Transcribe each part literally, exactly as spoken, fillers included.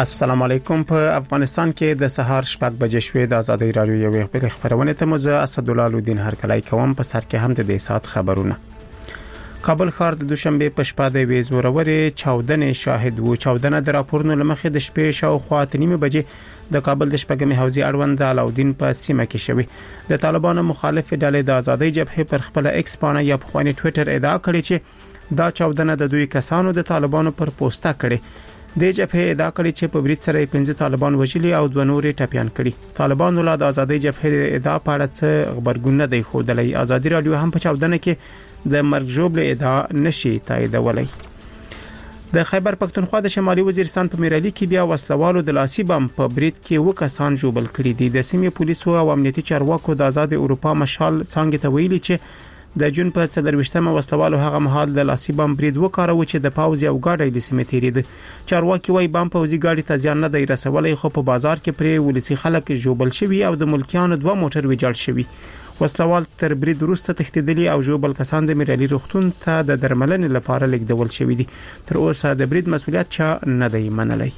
السلام علیکم. په افغانستان کې د سهار شپږ بجې شوې د ازادي رادیو یو خبر خبرونه ته مزه اسدالله الدین هرکلای کوم. په سر کې هم د دې سات خبرونه. کابل ښار د دوشنبه په شپه د وی زورورې چاودنې شاهد وو. چاودنه د راپورونو لمخې د شپې شاوخوا نیمه بجې د کابل د شپږمې حوزې اړوند علاودین په سیمه کې شوی. د طالبانو مخالف ډلې د ازادي جبهې پر خپل ایکس پاڼه یا په خواني ټوئیټر ادعا کړې چې دا چاودنه د دوی کسانو د طالبانو پر پوسټه کړې. د جبهې ادعا کړې چې په برید سره پنځه طالبان وژلي او دوه نورې ټپيان کړي. طالبانو له ازادي جبهې ادعا په اړه څه خبرګون نه دی خوده. ازادي رادیو هم په چاودنه کې د مرګ جوړ ادعا نشي تاییدولای. د خیبر پختونخوا د شمالي وزیرستان په میرالي کې بیا وسلوالو د لاسي بم په برید کې وکسان جوړل کړي دي. د سیمې پولیسو او امنیتي چارواکو د آزاد اروپا مشال څنګه ته ویلي چې د جون په څلرويشتمه وسلوالو هغه مهال د لاسي بم برید وکړو چې د پاوز یو گاډي د سیمې تیرید. چارواکي وايي بم پوزي گاډي ته ځان نه دی رسولای، خو په بازار کې پرې ولسی خلک جوړل شوی او د ملکیانو دوه موټر ویجاړ شوی. وسلوال تر برید وروسته تښتیدلي او جوړل کسان د میرالي روغتون ته د درملنې لپاره لیږدول شوی دي. تر اوسه د برید مسولیت چا نه دی منلای.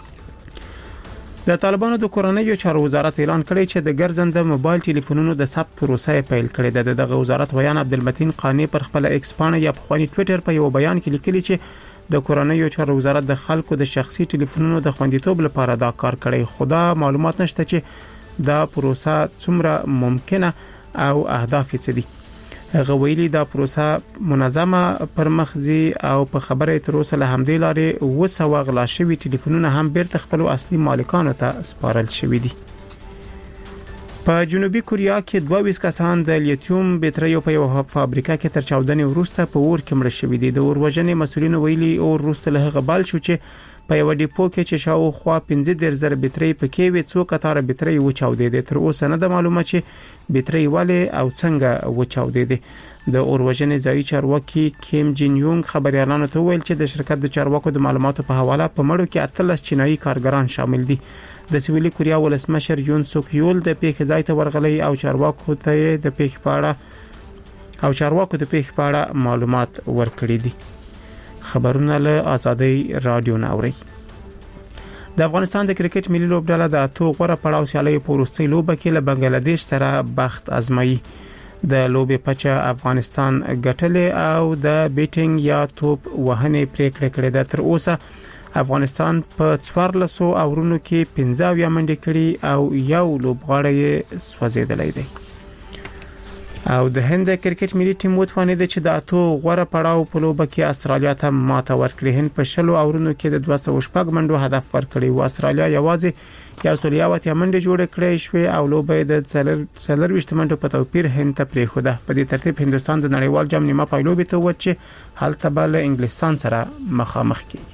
د طالبانو د کورنیو چارو وزارت اعلان کړی چې د ګرځنده موبایل ټلیفونونو د ثبت پروسه پیل کړې ده. دغه وزارت ویان عبدالمتین قانی پر خپل ایکس پاڼه یا په خواني ټوئیټر په یو بیان کې لیکلي چې د کورنیو چارو وزارت د خلکو د شخصي ټلیفونونو د خوندیتوب لپاره دا کار کړی. خدا معلومات نشته چې دا پروسه څومره ممکنه او اهداف یې څه دي. هغه ویلي دا پروسه منظمه پرمخځي او په خبره تر اوسه له همدې لارې وسو غلا شوی ټلیفونونه هم بیرته خپل اصلي مالکانو ته سپارل شوی دي. په جنوبي کوریا کې دوه ویس کسان د لیتیوم بیټریو په یو فابریکه کې تر چاودنې وروسته په اور کې مړ شوي دي. د اور وژنې مسولین ویلي اور وروسته له هغه بل شو چې په یو ډیپو کې چې شاوخوا پنځه ډیر زره بیټری پکې وي څو کتاره بیټری وچاودې دي. تر اوسه نه د معلومه چې بیټری والے او څنګه وچاودې دي. د اور وژنې ځای چارواکي کیم جین یونګ خبريالانو ته ویل چې د شرکت د چارواکو د معلوماتو په حواله په مړو کې اتلس چینایي کارګران شامل دي. د سویلي کوریا ولسمشر یون سوک یول د پیښې ځای ته ورغلی او چارواکو ته د پیښې په اړه او چارواکو د پیښې په اړه معلومات ورکړي دي. خبرونه له ازادي رادیو ناوري. د افغانستان د کرکټ ملي لوبډله د اتو غوړه پړاو سیالي په وروستۍ لوبه کې له بنگلاديش سره بخت ازمایي. د لوبې پچه افغانستان ګټلې او د بیټینګ یا توپ وهنې پریکړه کړې ده. تر اوسه افغانستان په څوارلس اورونو کې پنځه ویا منډې کړې او یو لوبغاړی سوځیدلی دی. او د هند کرکټ ملي ټیم وتوانید چې د اتو غوړه پړاو په لوبه کې استرالیا ته ماته ورکړي. هند په شلو اورونو کې د دوه سوه شپږ منډو هدف ورکړي او استرالیا یوازې یو سل یواتیا منډې جوړ کړې شوې او لوبه د څلرويشت منډو په توپیر هند ته پریښوده. په دې ترتیب هندستان د نړیوال جام نیمه پایلوبې ته وچ چې هلته بل انګلستان سره مخامخ کیږي.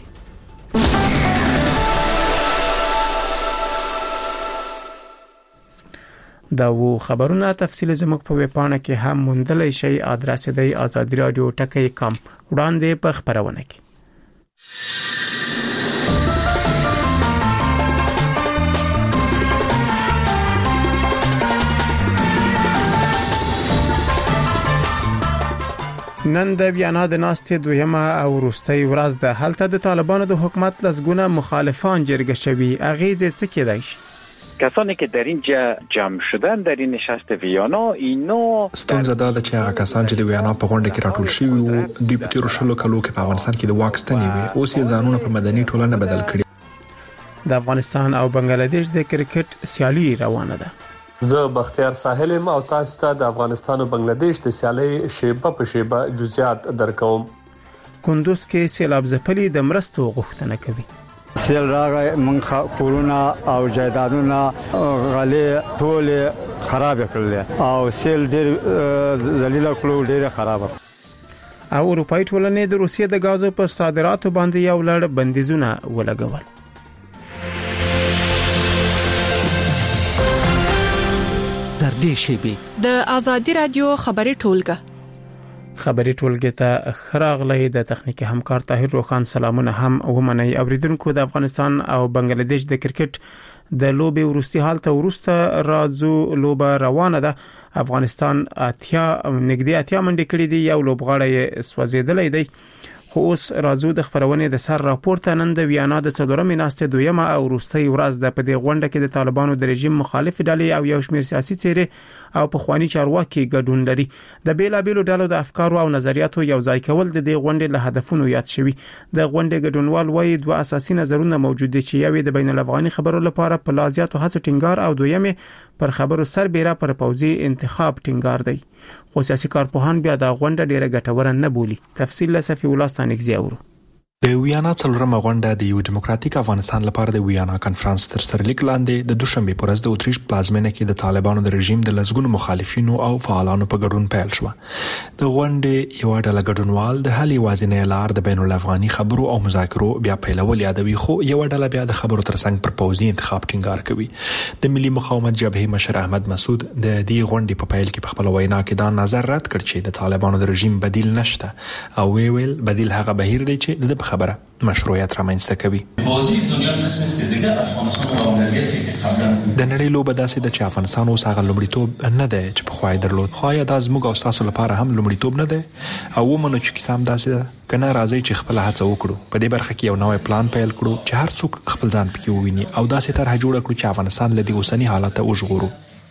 دا وو خبرونه تفصیل زموږ په ویب پاڼه کې هم موندلای شئ. ادرس دی آزادی رادیو ټکی کام. وړاندې په خبرونه کې نن د ویانا د ناستې دویمه او وروستۍ ورځ ده. هلته د طالبانو د حکومت لزګونه مخالفان جرګه شوي. اغیزه څه کېدای شي؟ کسانی که در اینجا جمع شدن در این نشست ویانا اینا ستونزه دا ده چې هغه کسان چې د ویانا په غونډه کې راټول شوي وو دوی په تیرو شلو کلو کې په افغانستان کې د واک ستنې وي. اوس یې ځانونه په مدني ټولنه بدل کړي. د افغانستان او بنگلاديش د کرکټ سیالي روانه ده. زه بختیار ساحل ما او تاسو ته د افغانستان او بنگلاديش د سیالي شیبه په شیبه جزئیات درکوم. کندوز کې سیلاب ځپلي د مرستو غوښتنه کوي. سیل راغی من کورونا او جایدادونه غلې ټول خراب کړل او سیل ډېر ذلیل کړو ډېر خراب. او اروپאי ټولنې د روسیې د غازو په صادراتو باندې یو لړ بندیزونه ولګول. در دې شیبي د آزادی رادیو خبري ټولګه خبري ټولګه ته خراغلې د تخنیکی همکار طاهر روخان سلامونه هم ومني. اوریدونکو د افغانستان او بنگلاديش د کرکټ د لوبې ورستي حالت ورسته راځو لوبه روانه ده. افغانستان اتیا نګدي اتیا منډې کړې دي. یو لوبغاړی سوځیدلې دی. خو اوس راځو د خبرونې د سر راپورته. نن د ویانا د څلورمې ناستې دویمه او وروستۍ ورځ د په دې غونډه کې د طالبانو د رژیم مخالف ډلې او یو شمېر سیاسي څېرې او پخوانی چارواکي ګډون لري. د بیلابېلو ډلو د افکارو او نظریاتو یو ځای کول د دې غونډې له هدفونو یاد شوي. د غونډې ګډونوال وايي دوه اساسي نظرونه موجود دي چې یو د بین الافغاني خبرو لپاره په لازیاتو هڅو ټینګار او دویمه پر خبرو سربېره پر پوځي انتخاب ټینګار دی. خو سیاسي کارپوهان بیا د غونډه ډیره ګټوره نه بولي. تفصیل له صفي الله ستانکزی اورو. د ویانا څلورمه غونډه د یو دیموکراتیک افغانستان لپاره د ویانا کانفرنس تر سرلیک لاندې د دوشنبه پر ورځ د اتریش پلازمینه کې د طالبانو د رژیم د لسګونو مخالفینو او فعالانو په ګډون پیل شو. د غونډې یو ډله ګډونوال د حل یوازینۍ لار د بین الافغاني خبرو او مذاکرو بیا پیلول یادوي، خو یو ډله بیا د خبرو ترڅنګ پر پوځي انتخاب ټینګار کوي. د ملي مقاومت جبهې مشر احمد مسعود د دې غونډې په پیل کې په خپل وینا کې دا نظر رد کړ چې د طالبانو د رژیم بدیل نشته او وی ویل بدیل هغه بهیر دی چې د خبره مشروعیت رامنځته کوي. د نړۍ لوبه داسې ده چې افغانستان اوس هغه لومړیتوب نه دی چې په خوای درلود. خو یا د زموږ او تاسو لپاره هم لومړیتوب نه دی او ومنو چې کیسه هم داسې ده کنه راځي چې خپل هڅه وکړو په دې برخه کې یو نوې پلان پیل کړو چې هر څوک خپل ځان پکې وویني او داسې طرح جوړ کړو چې افغانستان له دې اوسنی حالت وژغورو.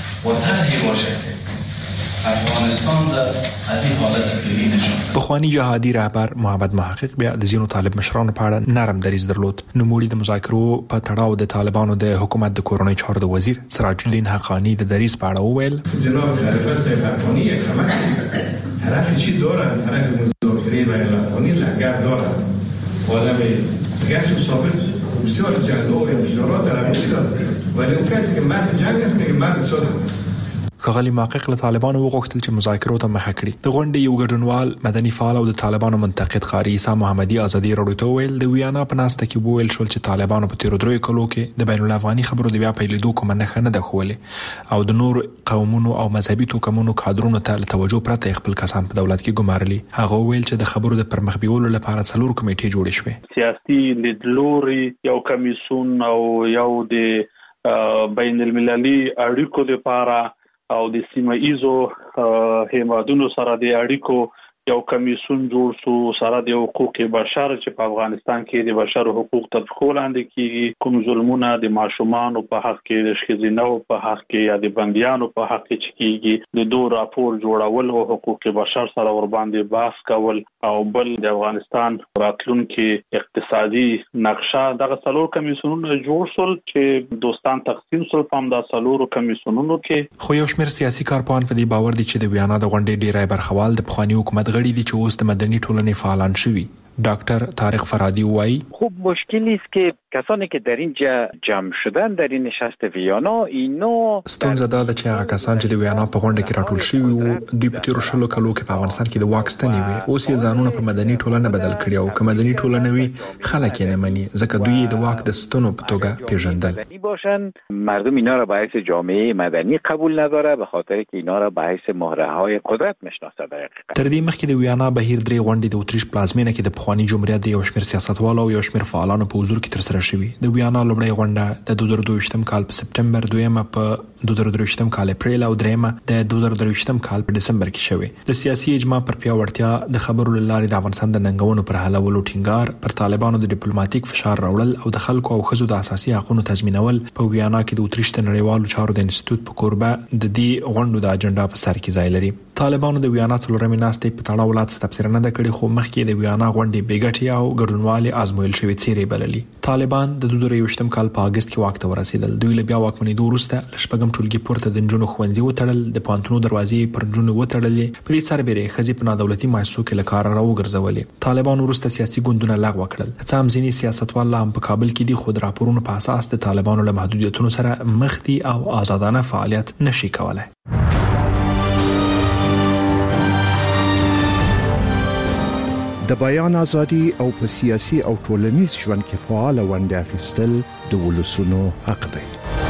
افغانستان د از این حالت فعلی نشون. بخوانی جهادي رهبر محمد محقق بیا د زینو طالب مشرانو په اړه نرم دریځ درلود. نوموړي د مذاکرو په تړاو د طالبانو د حکومت د کورنۍ چارو د وزیر سراج الدین حقانی د دریځ په اړه وویل جناب خلیفه صاحب حقانی یک کمک طرف چی دارن طرف مذاکره و الافغانی لنگر دارن عالم گشت و ثابت بسیار جنگ و انفجارات در امریکا دارد ولی اون کسی که مرد جنگ است میگه مرد صلح است. ښاغلي محقق له طالبانو وغوښتل چې مذاکرو ته مخه کړي. د غونډې یو ګډونوال مدني فعال او د طالبانو منتقد قاری عیسی محمدي ازادي راډیو ته ویل د ویانا په ناسته کې وویل شول چې طالبانو په تیرو درې کلو کې د بین الافغاني خبرو د بیا پیلېدو کومه نښه نه ده ښولې او د نور قومونو او مذهبي توکمونو کادرونو ته توجه پرته خپل کسان په دولت کې ګمارلي. هغه ویل چې د خبرو د پرمخ بیولو لپاره څلور کمیټې جوړې شوې. سیاسي لیدلوري یو کمیسون او یو د بین المللي اړیکو لپاره او د سیمه ایزو هیوادونو سره د اړیکو یو کمیسون جوړ شو سره د حقوق بشر چې په افغانستان کې د بشر حقوق تطبیق لاندې کیږي. کوم ظلمونه د ماشومان په حق کې د ښځینو په حق کې یا د بنديانو په حق کې کیږي د دوه راپور جوړول او حقوق بشر سره ور باندې بحث کول او بل د افغانستان راتلونکي اقتصادي نقشه دغه څلور کمیسونونه جوړ شول چې دوستان تقسیم شول په همدا څلور کمیسونونو کې. خو یو شمېر سیاسي کارپوهان په دې باور دي چې د ویانا د غونډې ډیری برخوال د پخوانی حکومت غړي دي چې اوس د مدني ټولنې فعالان شوي. دکتر طارق فرادی وایي خوب مشکلی است که کسانی که در اینجا جمع شدن در این نشست ویانا اینا ستونزه دا ده چې هغه کسان چې د ویانا په غونډه کې راټول شوي وو دوی په تیرو شلو کلو کې په افغانستان کې د واک ستنې وي. اوس یې ځانونه په مدني ټولنه بدل کړي او که مدني ټولنه وي خلک یې نه مني ځکه دوی د واک د ستنو په توګه پیژندل. باشن مردم اینا را به حیث جامعه مدنی قبول نداره به خاطر که اینا را به حیث مهره‌های قدرت میشناسه. در حقیقت تر دې مخکې د ویانا بهیر درې غونډې د اتریش پلازمینه کې د پخوانی جمهوریت د یو شمېر سیاستوالو او یو شمېر فعالانو په حضور کې ترسره شوي. د ویانا لومړۍ غونډه د دوه زره دوه ویشتم کال په سپټمبر، دویمه په دوه زره درې ویشتم کال اپریل او دریمه د دوه زره درې ویشتم کال په ډسمبر کې شوې. د سیاسي اجماع پر پیاوړتیا، د خبرو لارې د افغانستان د ننګونو پر حلولو ټینګار، پر طالبانو د ډیپلوماټیک فشار راوړل او د خلکو او ښځو د اساسي حقوقو تضمینول په ویانا کې د اتریش د نړیوالو چارو د انسټیټیوټ په کوربه د دې غونډو د اجنډا په سر کې ځای لري. طالبانو د ویانا څلورمې ناستې په تړاو لا څه تفسیر نه ده کړې، خو مخکې د ویانا غونډې بېګټې او ګډونوالې ازمویل شوې څیرې بللي. طالبان د دوه زره یوویشتم کال په اګست کې واک ته ورسېدل. دوی له بیا واکمنېدو وروسته له شپږم ټولګي پورته د نجونو ښوونځي وتړل، د پوهنتونو دروازې پر نجونو وتړلې. په دې سربېره ښځې په نادولتي مؤسسو کې له کاره راوګرځولې. طالبان وروسته سیاسي ګوندونه لغوه کړل. څه هم ځینې سیاستوال لا هم په کابل کې دي، خو د راپورونو په اساس د طالبانو له محدودیتونو سره مخ دي او آزادانه فعالیت نشي کولای. د بیان ازادي او په سیاسي او ټولنیز ژوند کې فعال ونډه اخیستل د ولسونو حق دی.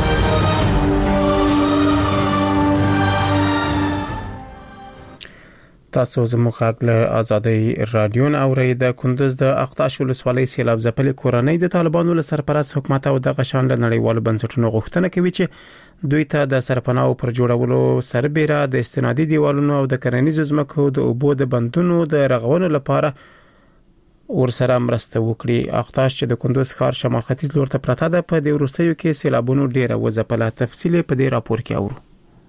تاسو زموږ غږ له ازادي رادیو نه اورئ. د کندوز د اقطاش ولسوالۍ سیلاب ځپلې کورنۍ د طالبانو له سرپرست حکومت او د غشان له نړیوالو بنسټونو غوښتنه کوي چې دوی ته د سرپناه پر جوړولو سربېره د استنادي دیوالونو او د کرنیزو ځمکو د اوبو د بندونو د رغونې لپاره ورسره مرسته وکړي. اختاش چې د کندوز ښار شمال ختیځ لور ته پرته ده په د وروستیو کې سیلابونو ډیره وځپله. تفصیل په دې راپور کې اورو.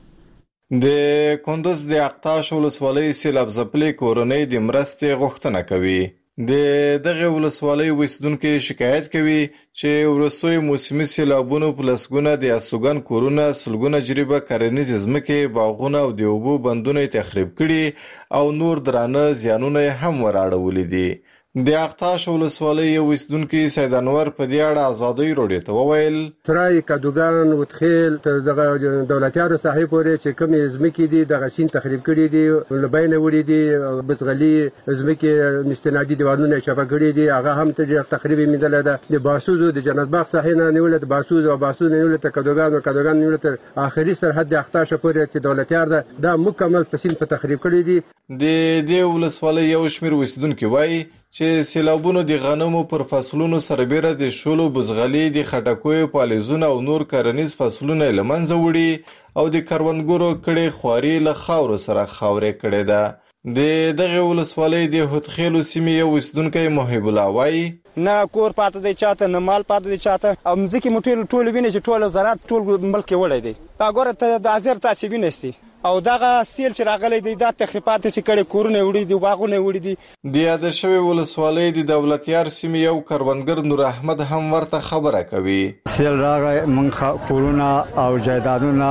د کندوز د اختاش ولسوالۍ سیلاب ځپلې کورنۍ د مرستې غوښتنه کوي. د دغه ولسوالۍ اوسیدونکو شکایت کوي چې ورستوي موسمي سیلابونو په لسګونه د استوګن کورونه، سلګونه جریبه کرنیز ځمکې، باغونه او د اوبو بندونه تخریب کړي او نور درانه زیانونه هم وراړولې دي. د اختاش ولسوالۍ اوسیدونکو سید انور په دې اړه ازادي روډي ته وویل: ترای کدوګان وتخیل ته دغه دولتیانو صاحب ورې چې کوم ځمکې دي دغه سین تخریب کړي دي، لبین وړي دي، بزغلي ځمکې مستنادي دیوالونه چپه کړي دي، هغه هم ته تخریب میندل ده. د باسوزو د جنت باغ صحنه نیول د باسوز او باسوز نیول ته کدوګان او کدوګان نیول تر اخري سرحد د اختاش پورې چې دولتیار ده دا مکمل په سین په تخریب کړي دي. د دې ولسوالۍ یو شمېر اوسیدونکو وایي چې سیلابونو د غنمو پر فصلونو سربېره د شولو، بزغلي، د خټکوي، پالیزونه او نور کرنیز فصلونه له منځه وړي او د کروندګرو کړي خواري له خاورو سره خاورې کړي ده. د دغه ولسوالۍ د هوتخیلو سیمې یو اوسیدونکی محب الله وایي: نه کور پاتې دی چاته، نه مال پاتې دی چاته، او مځکې مو ټول ټول ویني چې ټول زراعت ټول ملک وړی دی. دا ګوره ته د ازر تاسې وینئ او دغه سیل چې راغلی دی دا تخریبات چې کړي کورونه وړي دي، باغونه وړي دي. د یاد شوی ولسوالۍ د دولتیار سیمې یو کروندګر نور احمد هم ورته خبره کوي. سیل راغی موږ کورونه او جایدادونه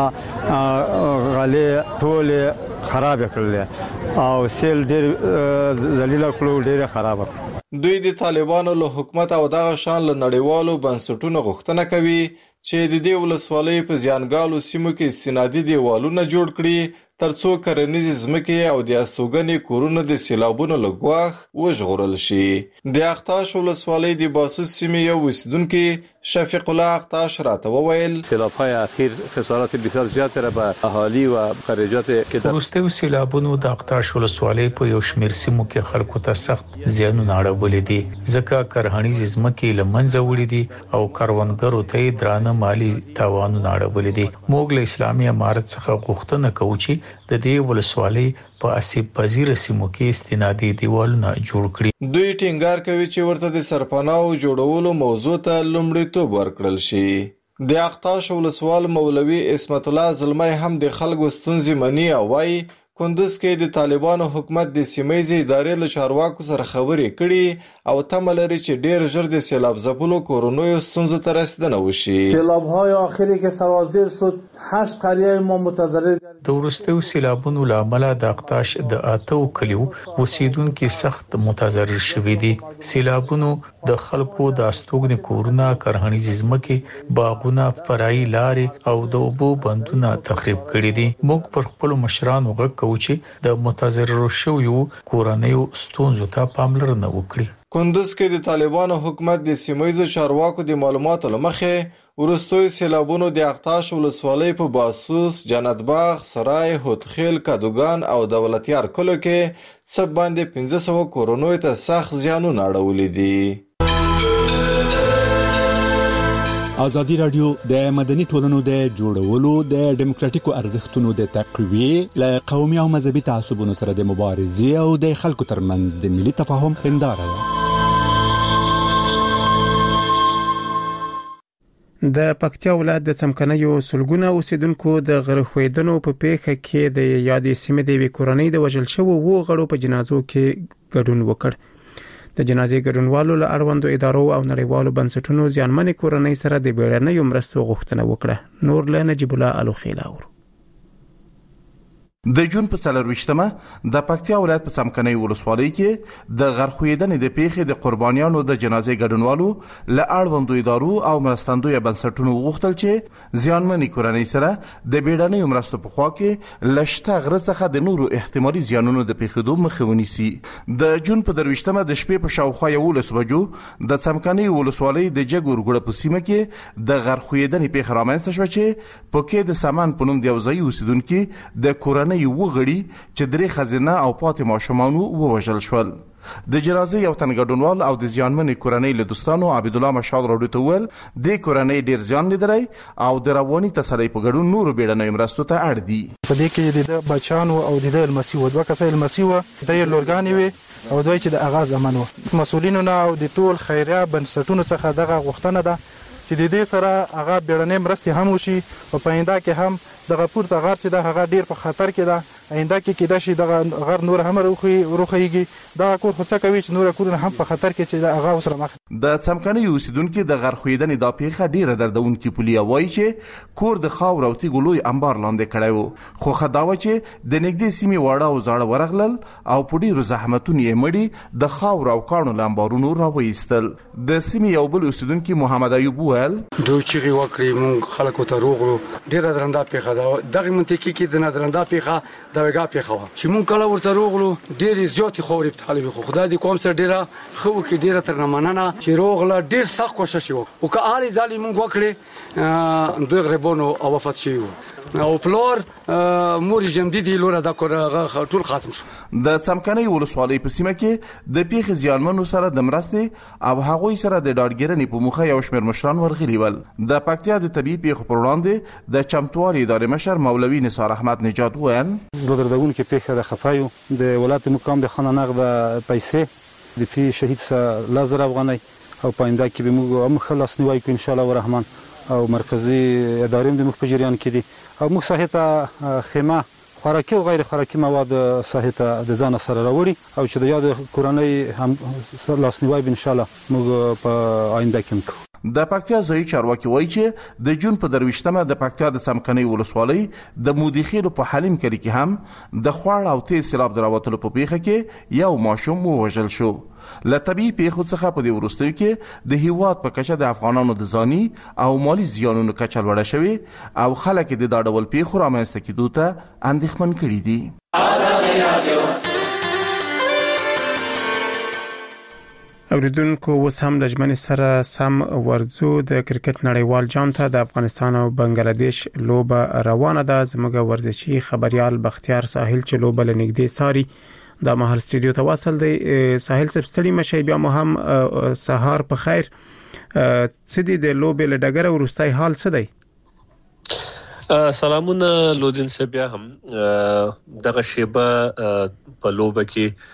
غلې ټول خراب کړل او سیل ډېر ذلیل کړو، ډېر خراب کړ. دوی د طالبانو له حکومت او دغه شان له نړیوالو بنسټونو غوښتنه کوي چې د دې ولسوالۍ په زیانګالو سیمو کې استنادي دیوالونه جوړ کړي ترڅو کرنیز ځمکې او د استوګنې کورونه د سیلابونو له ګواښ وژغورل شي. د اختاش ولسوالۍ د باسوس سیمې یو اوسیدونکی شفیق الله اختاش راته وویل: سیلاب‌های اخیر خسارات بسیار زیاتی را به اهالی و خارجات که وروستیو سیلابونو د اختاش ولسوالۍ په یو شمېر سیمو کې خلکو ته سخت زیانونه اړولي دي، ځکه کرهنیز ځمکې له منځه وړي دي او کروندګرو ته درانه مالی تاوانونه اړولي دي. موږ له اسلامي امارت څخه غوښتنه کوو چې د دې ولسوالۍ په اسیب پذیر سیمو کې استنادي دیوالونه جوړ کړي. دوی ټینګار کوي چې ورته د سرپناو جوړولو موضوع ته لومړیتوب ورکړل شي. د اختاش ولسوال مولوي اسمت الله زلمی هم د خلکو ستونزې مني او وايي کندوز کې د طالبانو حکومت د سیمایي ادارې له چارواکو سره خبرې کړي او تمه لري چې ډېر ژر د سیلاب ځپلو کورونو ستونزو ته رسیدنه وشي. سیلاب‌های آخری که سرازیر شد هشت قریه ما متضرر. د وروستیو سیلابونو له امله د اختاش د اتو کلیو اوسیدونکو سخت متضرر شوي دي. سیلابونو د خلکو د استوګنې کورونه، کرهنیز ځمکې، باغونه، فرعي لارې او د اوبو بندونه تخریب کړي دي. موږ پر خپل مشرانو غږ کوو چې د متضرر شویو کورنیو ستونزو ته پاملرنه وکړي. کندوز کې د طالبانو حکومت د سیمایي چارواکو د معلوماتو لمخې ورستوي سیلابونو د اختاش ولسوالۍ په باسوس، جنت باغ، سرای، هوتخیل، کدوګان او دولتیار کلو کې څه باندې پنځه سوه کورونو ته سخت زیانونه اړولي دي. ازادي رادیو د مدني ټولنو د جوړولو، د ډیموکراتیکو ارزښتونو د تقویې، له قومي او مذهبي تعصبونو سره د مبارزې او د خلکو ترمنځ د ملي تفاهم هنداره ده. د پکتیا ولایت د څمکنیو سلګونه اوسیدونکو د غرخویدنو په پیښه کې د یادې سیمې د کورنۍ د وژل شوو وو غړو په جنازو کې ګډون وکړ. د جنازې ګډونوالو له اړوندو ادارو او نړیوالو بنسټونو ځانمنې کورنۍ سره د بیړنیو مرستو غوښتنه وکړه. نور له نجیب الله الوخیلا ور د جون په څلرويشتمه د پکتیا ولایت په څمکنیو ولسوالۍ کې د غرخویدنې د پیښې د قربانیانو د جنازې ګډونوالو له اړوندو ادارو او مرستندوی بنسټونو غوښتل چې ځانمنې کورنۍ سره د بیړنیو مرستو په خوا کې لشته غره څخه د نورو احتمالي زیانونو د پیښېدو مخه ونیسي. د جون په درويشتمه د شپې په شاوخوا یولس بجو د څمکنیو ولسوالۍ د جګور ګړه په سیمه کې د غرخویدنې پیښه رامنځته شوه چې په کې د سامان په نوم د یو ځای اوسیدونکو د کورنۍ یو غړي چې درې خزینه او پاتې ماشومان ووژل شول. د جنازې یو تن ګډونوال او د زیانمنې کورنۍ له دوستانو عبد الله مشال راډیو ته ویل د کورنۍ ډیر زیان لیدلی او د رواني تسلی په ګډون نورو بیړنیو مرستو ته اړ دي. په دې کې د بچانو او د المسیو دوه کسه المسیو د لورګانې وي او دوی چې د اغاز امن وو. مسولینو نه او د ټول خیریه بنسټونو څخه دغه غوښتنه ده چې د دې سره هغه بیړنۍ مرستې هم وشي او په آینده کې هم دغه پورته غر چې د هغه ډیر په خطر کې ده. آینده کې کېدای شي دغه غر نور هم روخیږي. دغه کور خو څه کوي چې نور کورونه هم په خطر کې چې د هغه سره مخ. د څمکني اوسیدونکو د غر خویدنې د پیښه ډیره دردونکې پولیا وایي چې کور د خاور او تیږو لوی انبار لاندې کړی وو، خو خداوه چې د نږدې سیمې واړه او زاړه ورغلل او په ډیرو زحمتونو یې مړي د خاور او کاڼو له انبارونو راوایستل. د سیمې یو بل اوسیدونکي محمد ایوب وویل دوی چې وکړي مونږ خلکو ته روغلو ډیره درنده پیښه ده. دغه منطقې کې د درنده پیښه د وګا پیښه و چې مونږ کله ورته روغلو ډېر زیات خوري په طالب خو خدای دې کوم سره ډیره خو کې ډیره تر مننه چې روغله ډیر سخت کوشش وکړو او که اړ ظالم مونږ وکړي دوی غریبونو او وفات شي او پلور مور جمدیدي لور دا کړه ټول ختم شو. د څمکني ولسوالۍ په سیمه کې د پیښې زیانمنو سره د مرستې او هغوی سره د ډاډګیرنې په موخه یو شمېر مشران ورغلي ول. د پکتیا د طبي پیښو پر وړاندې د چمتووالي ادارې مشر مولوي نثار احمد نجات وویل زړه دردونکې پیښه د خفایو د ولایت مقام د خانه نقد پیسې د فی شهید سره لزر افغاني او پاینده کې به موږ هم خلاص نیوي کو ان شاء الله الرحمن او مرکزی ادارې د مخ په جریان کې دي او موږ صحته خیمه خوراکي او غیر خوراکي مواد صحته د ځان سره راوړي او چې د یاد کورنۍ هم لاسنیوي ان شاء الله موږ په آینده کې وکړو. د پکتیا ځایي چارواکي وایي چې د جون په درویشتمه د پکتیا د څمکني ولسوالۍ د مودیخیلو په حلیم کلی کې هم د خوړ او تیز سیلاب دراوتلو په پیښه کې یو ماشوم ووژل شو. له طبیعي پیښو څخه په دې وروستیو کې د هیواد په کچه د افغانانو د ځاني او مالی زیانونو کچه لوړه شوې او خلک د دا ډول پیښو رامنځته کېدو ته اندېښمن کړي دي. اوریدونکو اوس هم د ژمنې سره سم ورځو د کرکټ نړیوال جام ته د افغانستان او بنگلاديش لوبه روانه ده. زموږ ورزشي خبريال بختیار ساحل چې لوبه لنګدې ساري د مهال سټډیو ته واصل دی. ساحل صاحب ستړي مشي بیا مو هم سهار په خیر. څه د لوبه له ډګر ورستای حال څه دی؟ سلامونه لودین صاحب، بیا هم دغه شیبه په لوبه کې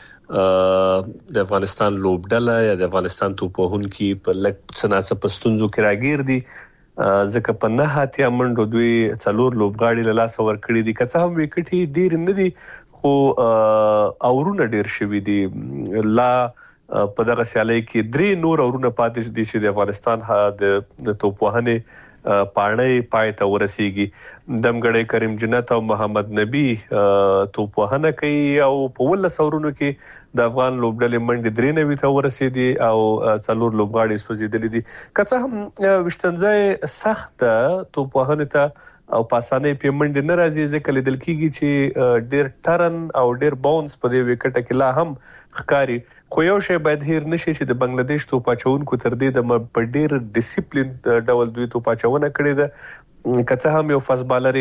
د افغانستان لوبډله یا د افغانستان توپوهون کې په لک سناسه پستونزو کې راګیر دي ځکه په نه هاتیا منډو دوی څلور لوبغاړي له لاس ور کړی دي. کڅه هم وکټي ډیر نه دي خو اورونه ډیر شوي دي. لا په دغه سیالي کې درې نور اورونه پاتې دي چې د افغانستان د توپوهنې پاڼې پای ته ورسیږي. دمګړی کریم جنت او محمد نبی توپوهنه کوي او په ولس اورونو کې د افغان لوبډلې منډې درې نوي ته ورسېدي او څلور لوبغاړي سوځېدلي دي. که څه هم وشتنځای سخت توپوهنې ته او پاسانې په منډې نه راځي ځکه لیدل کېږي چې ډېر ټرن او ډېر باونس په دې وکټه کې لا هم ښکاري. خو یو شی باید هیر نشي چې د بنگلاديش توپاچونکو تر دې د په ډېر ډیسپلین ډول دوی توپاچونه کړې ده. که څه هم یو فاست بالر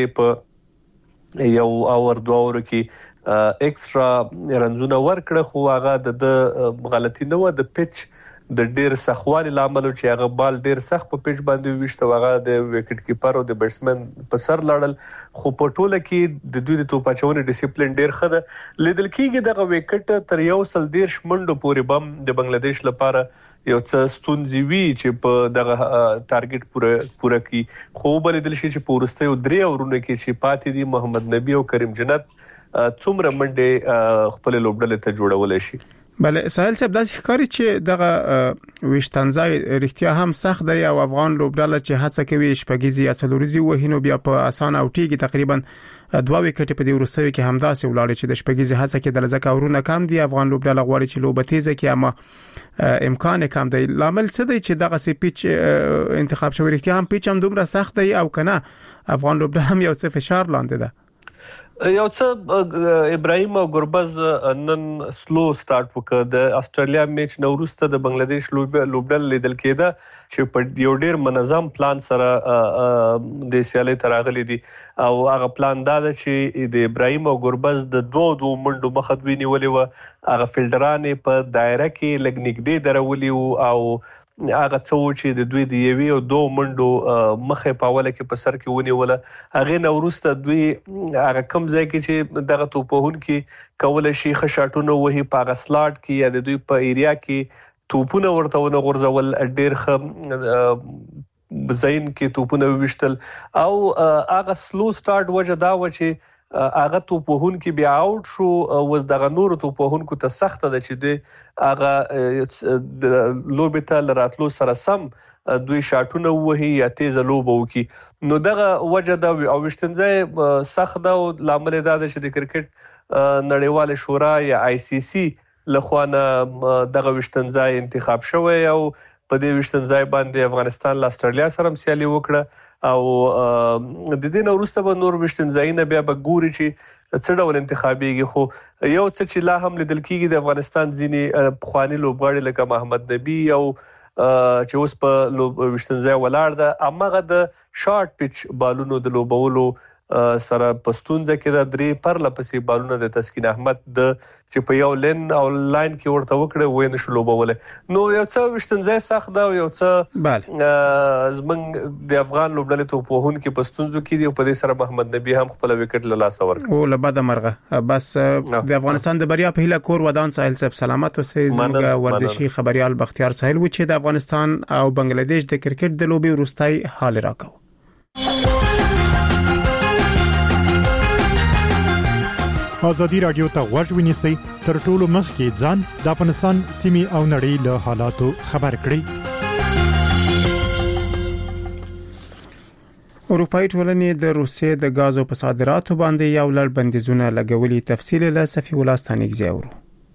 په یو اور دوه اور کې ایکسترا رنزونه ورکړه خو هغه د غلطي نه و د پچ د ډیر سخوالي لامل چې هغه بال ډیر سخت په پچ باندې وشته هغه د وکټ کیپر او د بیټسمن په سر لاړل. خو په ټوله کې د دوی د توپاچونې ډیسپلین ډیر خده لیدل کېږي. دغه وکټ تر یو سل ډیر شمنډو پورې بم د بنگلاديش لپاره یو څه ستونزې وی چې په دغه ټارګټ پوره پوره کی. خو بل دل شي چې په ورستیو درې اورونه کې چې پاتې دي محمد نبی او کریم جنت څومره منډه خپل لوبډلې ته جوړول شي. بله ساحل صاحب داسې ښکاري چې دغه وشتنځای رښتیا هم سخت دی او افغان لوبډله چې هڅه کوي شپږیزي اصلوريزي وهینو بیا په اسان او ټیګي تقریبا دوه وکټ په دې ورستوي کې همداسې ولاړ چې د شپږیزي هڅه کې د لزکه ورونه کم دي. افغان لوبډله غواړي چې لوبه تیزه کې اما امکان کم دی. لامل څه دی چې دغه سي پیچ انتخاب شوی رښتیا هم پیچ هم دومره سخت دی او کنه افغان لوبډله هم یو څه فشار لاندې ده؟ یو څه ابراهیم او ګربز نن سلو سٹارټ وکړ د استرالیا میچ نو وروسته د بنگلاديش لوبډل لیدل کېده چې په یو ډیر منظم پلان سره د سیالي تراغلي دي او هغه پلان دا ده چې د ابراهیم او ګربز د دوه دوه منډو مخدوي نیولې و هغه فیلډرانې په دایره کې لګ نګدې درولي او هغه څو چې د دوی د یوي او دوه منډو مخه پاوله کې په سر کې ونیوله هغه نو وروسته دوی هغه کم ځای کې چې دغه توپون کې کول شي خشاټونه وਹੀ په غسلاټ کې یا د دوی په ایریا کې توپونه ورته ونه غورځول ډېر خ زین کې توپونه وشتل او هغه سلو سٹارټ وجه دا و چې هغه توپون کې بیا اوټ شو وز دغه نور توپون کو ته سخت ده چې د هغه لوبته لراتلو سره سم دوی شاټونه وهي یا تیز لوب وکي نو دغه وجه دا او وشتنځای سخت ده او لامل دا ده چې د کرکټ نړیواله شورا یا آی سی سی لخوانه دغه وشتنځای انتخاب شوی او په دې وشتنځای باندې افغانستان له استرالیا سره سیالي وکړه او د دې نو وروسته به نور وشتنځایونه بیا به ګوري چې څه ډول انتخابيږي خو یو څه چې لا هم لیدل کېږي د افغانستان ځینی خواني لوبغاړي لکه محمد نبی او چې اوس په وشتنځای ولاړ ده امغه د شارټ پچ بالونو د لوبولو سره پښتونځ کې د درې پر لپسې بالونه د تسکین احمد د چې په یو لین او لاین کې ورته وکړه وې نشو لوبوله نو یو څه وشتنځای سخت دا یو څه bale زمنګ د افغان لوبډلې ته په هون کې پښتونځ کې دی په دې سره محمد نبی هم خپل وکټ له لاس ورک او لبد مرغه بس د افغانستان د بریا په هله کور ودان ساحل صاحب سلامت اوسې زموږ ورزشي خبريال بختیار ساحل و چې د افغانستان او بنگلاديش د کرکټ د لوبي وروستای حال راکاو ازادي رادیو ته غوږ ونیسئ تر ټولو مخکې ځان د افغانستان سیمې او نړۍ له حالاتو خبر کړئ. اروپאי ټولنې د روسیې د غازو په صادراتو باندې یو لړ بندیزونه لګولي تفصیل له صفي ولاستانیک زیاورو.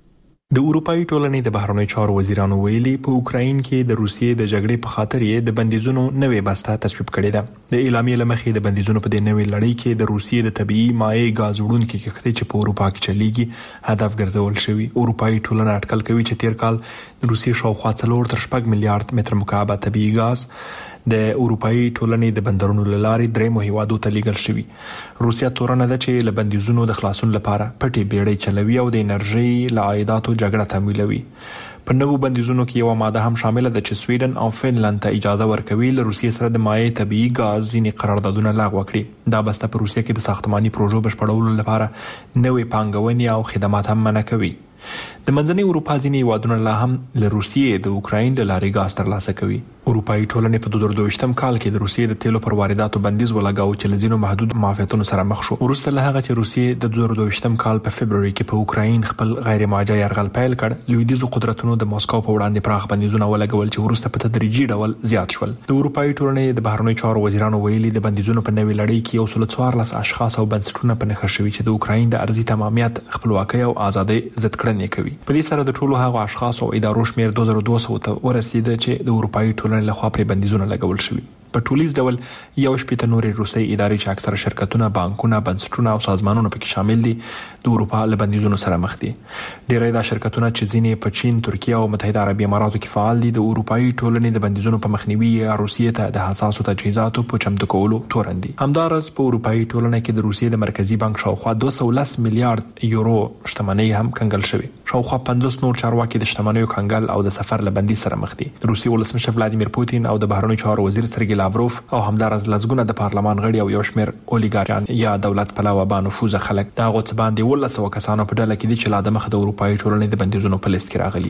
د اروپאי ټولنې د بهرنیو چارو وزیرانو ویلي په اوکراین کې د روسیې د جګړې په خاطر یې د بندیزونو نوې بسته تصویب کړې ده. د اعلامیې لمخې د بندیزونو په دې نوې لړۍ کې د روسیې د طبيعي مایع غاز وړونکو کښتۍ چې په اروپا کې چلیږي هدف ګرځول شوی. اروپאי ټولنه اټکل کوي چې تیر کال د روسیې شاوخوا څلور تر شپږ میلیارډ متر مکعب طبيعي غاز د اروپאי ټولنې د بندرونو لارې درې مهیوادو ته لیږل شوی. روسیا تورنه ده چې له بندیزونو د خلاصون لپاره پټي بیړۍ چلوي او د انرژي له عایداتو جګړه تمویلوي. په نوو بندیزونو کې یو ماده هم شامل ده چې سویډن او فنلند ته اجازه ورکوي له روسیې سره د مایع طبيعي غاز ځینې قراردادونه لغوه کړي. دا بسته په روسیې کې د ساختماني پروژو بشپړولو لپاره نوې پانګونې او خدمات هم منع کوي. د منځنۍ اروپا ځینې هیوادونه لا هم له روسیې د اوکراین د لارې غاز ترلاسه کوي. اروپאי ټولنې په دوه زره دوه کال کې د روسیې د تیلو پر وارداتو بندیز ولګاو چې لزینو محدود معافیتونو سره مخ شو. وروسته له هغه چې روسیې د دوه زره دوه کال په فبرवरी کې په اوکراین خپل غیر ماجا يرغل پیل کړ، لویدیزو قدرتونو د ماسکو په وړاندې پراخ بندیزونه ولګول چې وروسته په تدریجي ډول زیات شول. د اروپאי ټولنې د بهرنیو چارو وزیرانو ویلي د بندیزونو په نوې لړۍ کې یو سل څوارلس اشخاص او بنسټونه په نښه شوي چې د اوکراین د ارضي تمامیت، خپلواکۍ او ازادۍ ضد کړنې کوي. په دې سره د ټولو هغو اشخاص او ادارو شمیر دوه زره دوه سوه ته ورسید چې د اروپאי ټولنې لخوا پر بندیزونه لګول شوي. په ټولیز ډول یو شپږ نورې روسي ادارې چې اکثره شرکتونه، بانکونه، بنسټونه او سازمانونه پکې شامل دي د اروپا له بندیزونو سره مخ دي. ډېری دا شرکتونه چې ځینې په چین، ترکیه او متحده عربي اماراتو کې فعال دي د اروپאי ټولنې د بندیزونو په مخنیوي یا روسیې ته د حساسو تجهیزاتو په چمتو کولو تورن دي. همدارس په اروپאי ټولنه کې د روسیې د مرکزی بانک شاوخوا دوه سوه لس میلیارډ یورو شتمنۍ هم کنګل شوې. شاوخوا پنځوس نور چارواکي د شتمنیو کنګل او د سفر له بندي سره مخ دي. روسي ولسمشر ولادیمیر پوتین او د بهرنیو چارو وزیر سرګی لاوروف او همدارس لزګونه د پارلمان غړي او یو شمېر اولیګاران یا دولت پلوه با نفوذ خلک دا غوڅ باندې ولسو کسانو په ډله کې دي چې لا د مخ د اروپאי ټولنې د بندیزونو په لیست کې راغلي.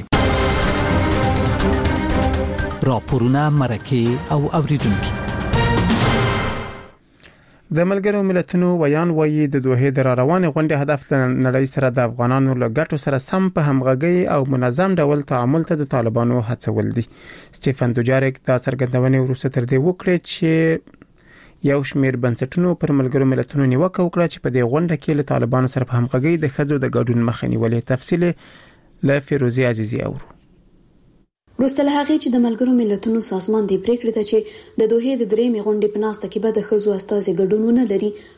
راپورونه مرکه او اوریدونکو د ملګرو ملتونو ویان وایي د دوه د روانې غونډې هدف د نړۍ سره د افغانانو له ګټو سره سم په همغږي او منظم ډول تعامل ته د طالبانو هڅول دي. سټيفن دوجاریک دا څرګندونه وروسته تر دې وکړه چې یو شمېر بنسټونو پر ملګرو ملتونو نیوکه وکړه چې په دې غونډه کې له طالبانو سره په همغږي د ښځو د ګډون مخه نیولې. تفصیل له فیروزي عزیزي اورو. وروسته له هغې چې د ملګرو ملتونو سازمان د پریکړې ته چې د دوه د درېمې غونډې په ناسته کې به د ښځو استازي ګډون ونه لري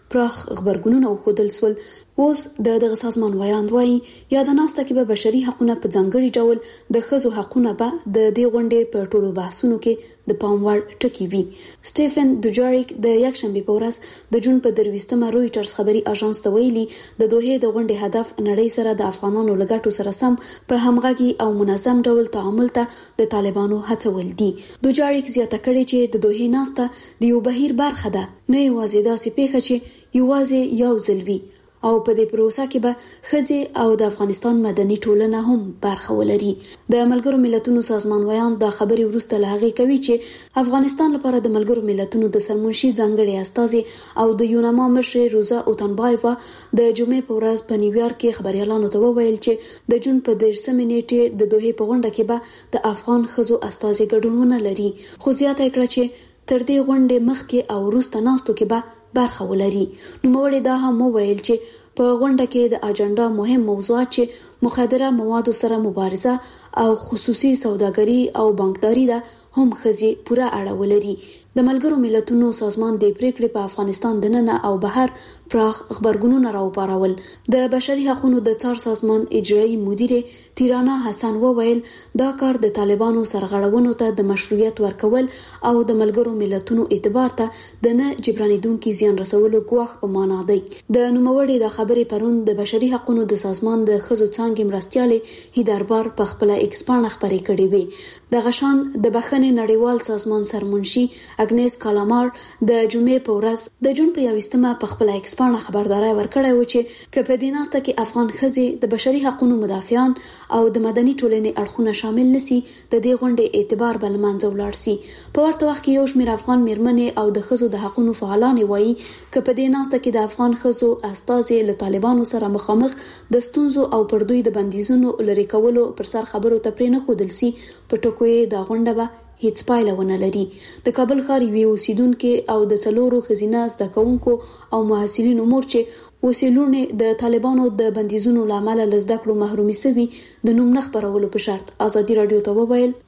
پراخ خبرګونونه وښودل سول. اوس د دغه سازمان وایاند وایي یادناسته کې به بشري حقوقونه په ځانګړي ډول د ښځو حقوقونه به د دې غونډې په ټولو بحثونو کې د پام وړ ټکي وي. سټيفن دوجاریک د یکشنبه په ورځ د جون په درويشتمه رويټرز خبري اژانس ته ویلي د دوحې د غونډې هدف نړۍ سره د افغانانو لګټو سره سم په همغږي او منظم ډول تعامل ته د طالبانو هڅول دي. دوجاریک زیاته کړې چې د دوحې ناسته د یو بهیر برخه ده، نه یوازې داسې پیښه چې یوازې یو ځل وي او په دې پروسه کې به ښځې او د افغانستان مدني ټولنه هم برخه ولري. د ملګرو ملتونو سازمان ویان دا خبري وروسته له هغې کوي چې افغانستان لپاره د ملګرو ملتونو د سرمنشي ځانګړي استازي او د یوناما مشر روزا اوتانبایوا د جمعې په ورځ په نیویارک کې خبريالانو ته وویل چې د جون په دېرشمه نیټې د دوحې په غونډه کې به د افغان ښځو استازي ګډون ونه لري، خو زیاته کړه چې تر دې غونډې مخکې او وروسته ناستو کې به برخه ولري. نوموړي دا هم وویل چې په غونډه کې د اجنډا مهم موضوعات چې مخدره موادو سره مبارزه او خصوصي سوداګري او بانکداري ده هم ښځې پوره اړه ولري. د ملګرو ملتونو سازمان د پریکړې په افغانستان دننه او بهر پراخ خبرګونونه راوپارول. د بشري حقوقو د څار سازمان اجرایي مدیر تیرانا حسن وویل دا کار د طالبانو سرغړونو ته د مشروعیت ورکول او د ملګرو ملتونو اعتبار ته د نه جبرانیدونکو زیان رسولو ګواښ په معنا دی. د نوموړي د خبرې پرون د بشري حقوقو د سازمان د ښځو څانګې مرستیالې هیدربار په خپل ایکس پاڼه خبرې کړې وې. د غشان د بخښنې نړیوال سازمان سرمنشي اګنیس کالامار د جمعې په ورځ د جون په یوویشتمه په خپل ایکس پاڼه خبرداري ورکړې و چې که په دې ناسته کې افغان ښځې د بشري حقوقو مدافعان او د مدني ټولنې اړخونه شامل نسی د دې غونډې اعتبار بل منځ ولاړ سي. په ورته وخت کې یو شمېر افغان میرمنې او د ښځو د حقوقو فعالان وایي که په دې ناسته کې د افغان ښځو استازي له طالبانو سره مخامخ د ستونزو او پر دوی د بندیزونو لري کولو پر سر خبرو ته پرې نه ښودل سي په ټکو یې د غونډه به هیڅ پایله ونه لري. د کابل ښار یوې اوسیدونکو او د څلورو ښځینه زده کوونکو او محصلینو مور چې اوس یې لوڼې د طالبانو د بندیزونو له امله له زده کړو محرومې سوي د نوم نه خپرولو په شرط ازادي راډیو ته وویل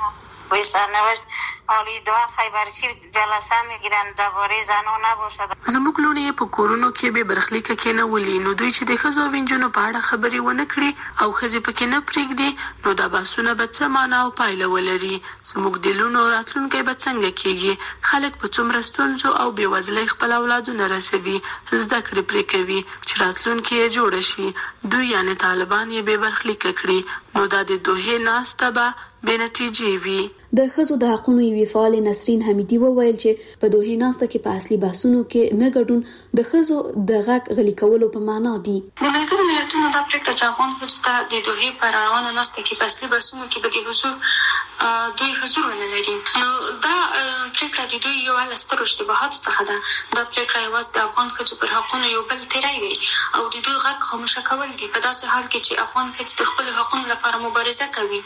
و سرنوشت آلیدوان خیبرچی جلسه میگیرن درباره زنان نباشد. زموږ لونې په کورونو کې به برخلیک کې نه ولي، نو دوی چې د ښځو او نجونو په اړه خبرې ونه کړي او ښځې پکې نه پرېږدي نو دا بحثونه به څه معنا او پایله ولري. زموږ د لونو راتلونکی به څنګه کېږي؟ خلک په څومره ستونزو او بېوزلۍ خپل اولادونه رسوي، زده کړې پرې کوي چې راتلونکی یې جوړه شي. دوی یعنې طالبان یې بې برخلیکه کړي نو دا د دوحې ناسته به بې نتیجې وي. د ښځو د حقوقو یوې فعال نسرین حمیدي وویل چې په دوحې ناسته کې په اصلي بحثونو کې نه ګډون د ښځو د غږ غلي کولو په معنا دی. د ملګرو ملتونو دا پریکړه چې افغان ښځو ته د دوحې په روانه ناسته کې په اصلي بحثونو کې به د حضور دوی حضور ونه لري، نو دا پریکړه د دوی یو له سترو اشتباهاتو څخه ده. دا پریکړه یوازې د افغان ښځو پر حقونو یو بل تیری دی او د دوی غږ خاموشه کول دي په داسې حال کې چې افغان ښځې د خپلو حقونو لپاره مبارزه کوي،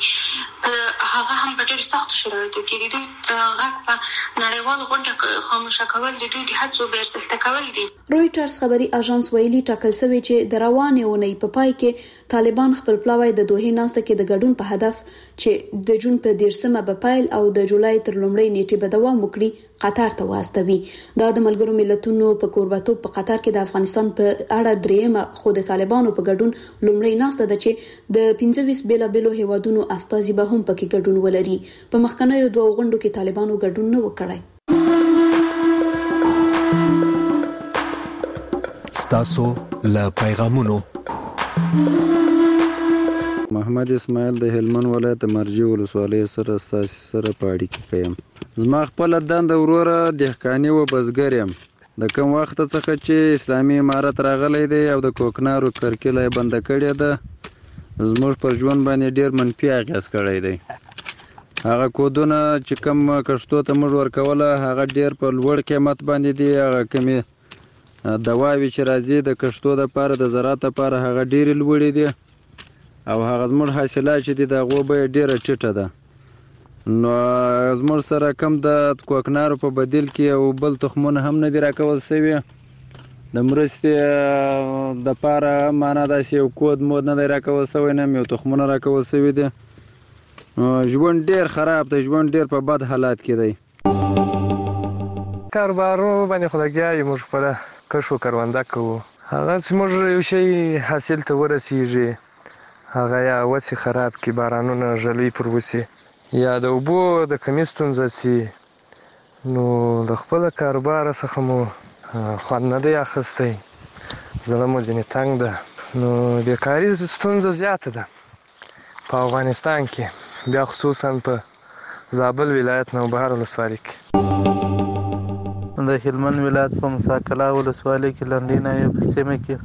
هغه هم په ډېرو سختو شرایطو کې. د دوی غږ په نړیوال غونډه خاموشه کول د دوی د هڅو بې ارزښته کول دي. رويټرز خبري اژانس ویلي ټاکل شوی چې د روانې اونۍ په پای کې طالبان خپل پلاوی د دوحې ناسته کې د ګډون په هدف چې د جون په دېرشمه به پیل او د جولای تر لومړۍ نیټې به دوام وکړي قطر ته واستوي. دا د ملګرو ملتونو په کوربتوب په قطر کې د افغانستان په اړه دریمه خو د طالبانو په ګډون لومړۍ ناسته ده چې د پنځه ویشت بیلابیلو هیوادونو استازي به هم پکې ګډون ولري. په مخکنیو دوه غونډو کې طالبانو ګډون نه وکړي. ستاسو له پیغامونو محمد اسماعیل د هلمند ولایت مرجی ولسوالۍ سره ستاسو سره په اړیکه کې یم. زما خپل دنده وروره دهقاني و بزګر یم. د کوم وخت څخه چې اسلامي امارت راغلی دی او د کوکنارو کرکیله بند کړې ده زموږ پر ژوند باندې ډیر منفي اغیز کړی دی. هغه کودونه چې کم کښتو ته موږ ورکوله هغه ډیر په لوړ قیمت باندې دي. هغه کمی دواوی چې راځي د کښتو لپاره د زراعت لپاره هغه ډیر لوړې دي او هغه زموږ حاصلات چې دي د هغو بیه ډیره ټیټه ده. نو زموږ سره کم د کوکنارو په بدیل کې او بل تخمونه هم نه دي راکول سوي. د مرستې دپاره معنا داسې یو کود مود نه دی راکول سوی، نه یو تخمونه راکول سوي دي. ژوند ډیر خراب دی، ژوند ډیر په بد حالات کې دی. کاروبارو باندې خو لګیا یو موږ خپله کښ او کرونده کوو. هغه چې موږ یو شی حاصل ته ورسیږي هغه یا وڅې خراب کړي، بارانونه ژلۍ پر وسي یا د اوبو د کمې ستونزه سي، نو د خپله کاروباره څخه مو خوند نه دی اخیستی، زړه مو ځینې تنګ ده. نو بیکاري ستونزه زیاته ده په افغانستان کې، بیا خصوصا په زابل ولایت نوبهار ولسوالۍ کې. د هلمند ولایت په موسی قلعه ولسوالۍ کې لنډۍ ناحیې په سیمه کې